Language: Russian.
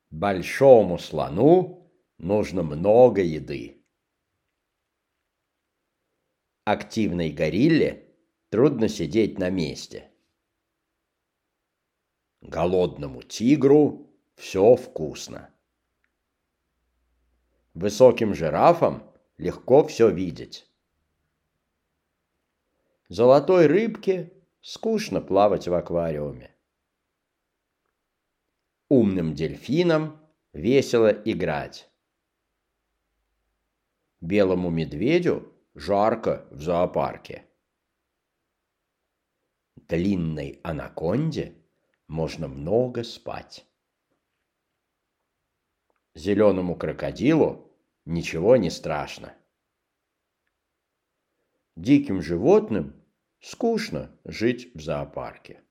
Большому слону нужно много еды. Активной горилле трудно сидеть на месте. Голодному тигру все вкусно. Высоким жирафам легко все видеть. Золотой рыбке скучно плавать в аквариуме. Умным дельфинам весело играть. Белому медведю жарко в зоопарке. Длинной анаконде можно много спать. Зеленому крокодилу ничего не страшно. Диким животным скучно жить в зоопарке.